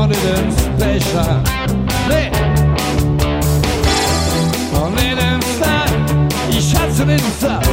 noch nicht ins Becher. Nee. Noch nicht ins Sack, ich hat's nicht ins Sack.